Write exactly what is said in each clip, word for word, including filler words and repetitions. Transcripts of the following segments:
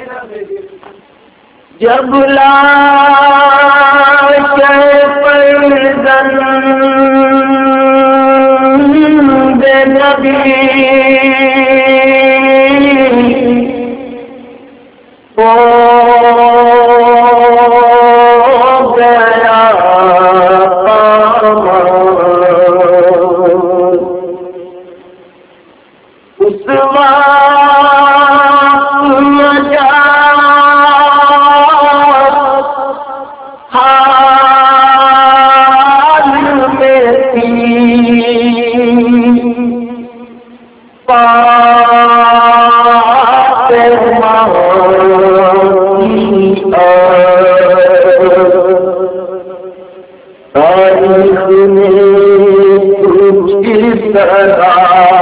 جب لاش فرزند نبی ہو گیا اس وقت نجات حال میں تھی فاطمہ تاریخ میں کچھ اس طرح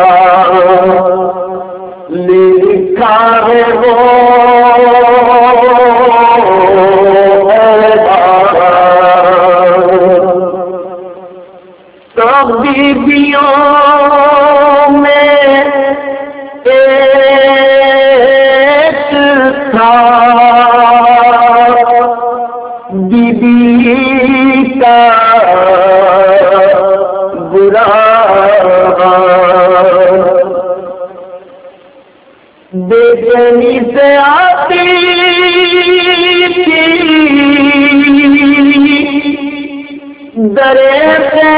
لکھا ہے وہ سب بیویوں میں ایک تھا بی بی کا برا بے چینی سے آتی تھی درے سے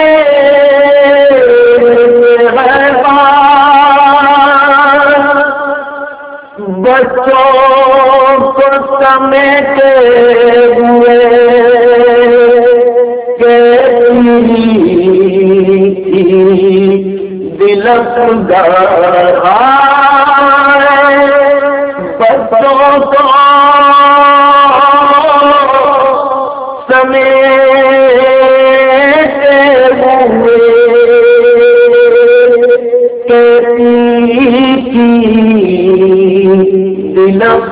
بچوں کو سمیٹے ہوئے دلک بچوں کو سمیٹے ہوئے دلک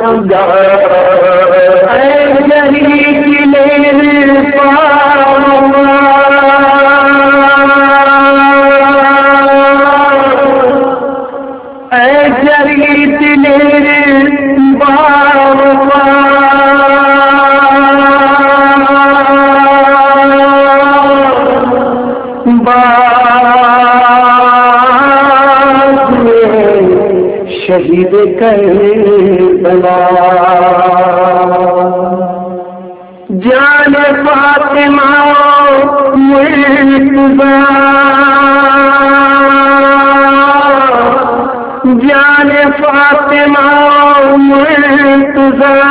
اے شہید میرے اے شہید میرے شہید کربلا جان فاطمہ مرتضی جان فاطمہ مرتضی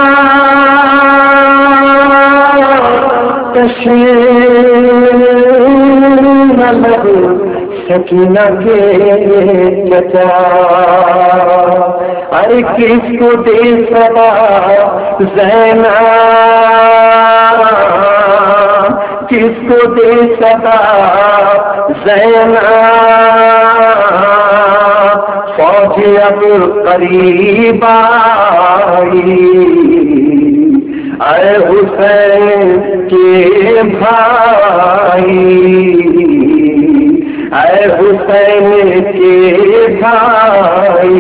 تشریف سکینہ کے چچا ہر کس کو دے صدا زینب کس کو دے صدا زینب فوج اب قریب آئی اے حسین کے بھائی اے حسین کے بھائی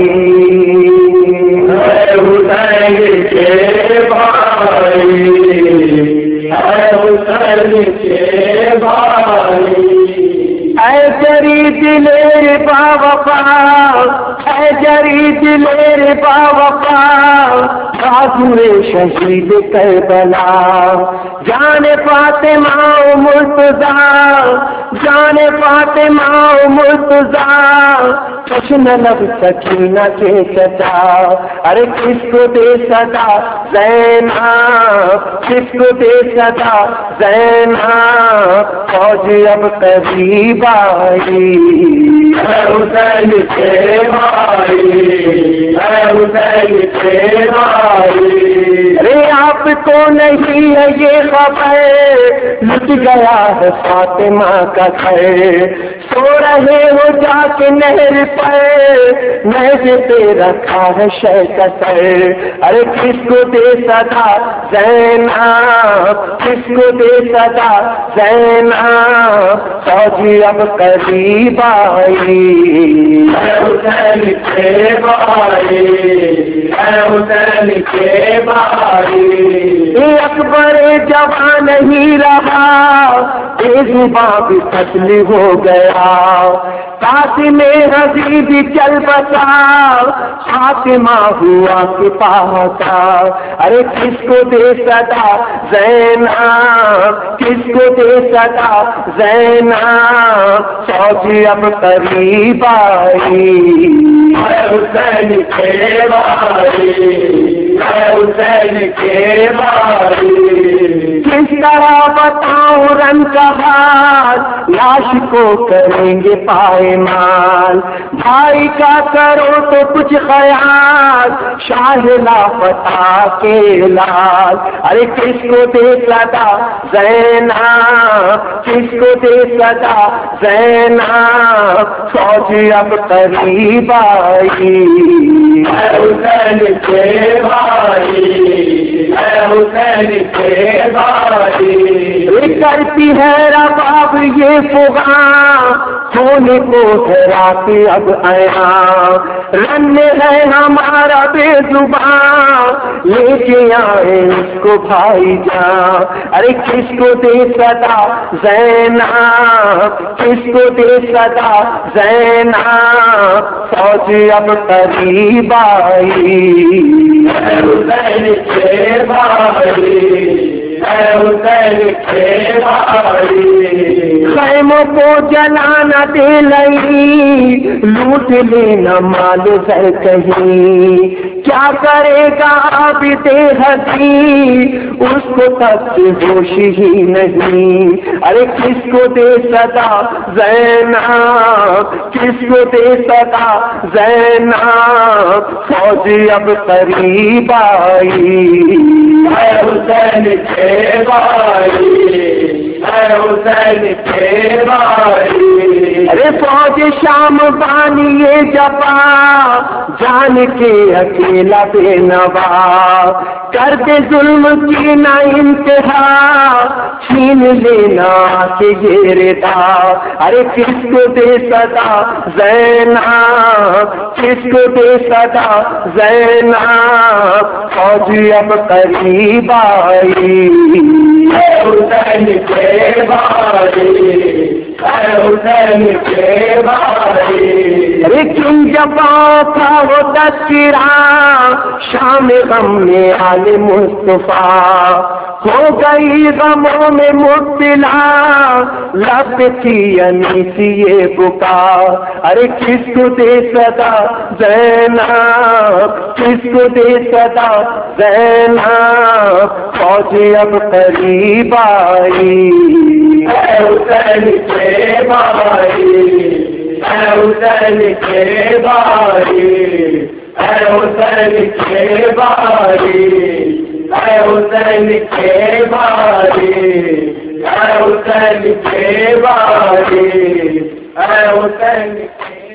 اے حسین کے بھائی اے حسین کے بھائی اے جری دلیر باوفا اے جری دلیر باوفا بہادر شہید کربلا جان فاطمہ مرتضی جان فاطمہ مرتضی جشن لب سکینہ کے چچا ارے کس کو دے صدا زینب کس کو دے صدا زینب فوج اب قریب آئی اے حسین کے بھائی اے حسین کے بھائی رے اب تو نہیں ہے یہ خبر لٹ گیا ہے فاطمہ کا گھر، سو رہے ہو جا کے نہر پر نہر پہ رکھا ہے شے کا سر، ارے کس کو دے صدا زینب، کس کو دے صدا زینب، فوجی اب قریب آئی، اے حسین کے بھائی، اے حسین کے بھائی، اکبر جوان نہیں رہا بے زباں بھی تسلی ہو گیا، قاسم حبیب چل بسا فاطمہ ہوا سپاہا، ارے کس کو دے صدا زینب، کس کو دے صدا زینب، فوجی اب قریب آئی، اے حسین کے بھائی، اے حسین کے بھائی، کس طرح بتاؤں رن کا حال، لاش کو کریں گے پائمال، بھائی کا کرو تو کچھ خیال، شاہ لاپتہ کے لال، ارے کس کو دے صدا زینب، کس کو دے صدا زینب، فوجی اب قریب آئی، اے حسین کے بھائی، اے حسین کے بھائی، کرتی ہے رباب یہ فغاں سونے کو ٹھہرا کے اب آیا، رن ہے ہمارا بے زبان لے کے آئے اس کو بھائی جان، ارے کس کو دے صدا زینب، کس کو دے صدا زینب، فوجی اب قریب آئی، اے حسین کے بھائی، اے حسین کے بھائی، خیموں کو جلانا دے لئی لوٹ لینا مال زر کہیں، کیا کرے گا اب دے حدی اس کو تک ہوش ہی نہیں، ارے کس کو دے صدا زینب، کس کو دے صدا زینب، فوجی اب قریب آئی، اے حسین کے بھائی، اے حسین کے بھائی، ارے فوج شام بانیے جبا جان کے اکیلا بے نوا، کر دے ظلم کی نہ انتہا چھین لینا کہ یہ ردا، ارے کس کو دے صدا زینب، کس کو دے صدا زینب، فوجی اب قریب آئی، اے حسین کے بھائی، اے حسین کے بھائی، لیکن جب تھا وہ تذکرہ شام غم میں آل مصطفیٰ، ہو گئی غموں میں مبتلا لب کی انیسی یہ بکا، ارے کس کو دے صدا زینب، کس کو دے صدا زینب، فوجی اب قریب آئی، اے حسین کے بھائی، اے حسین کے بھائی، اے حسین کے بھائی، اے حسین کے بھائی، اے حسین کے بھائی، اے حسین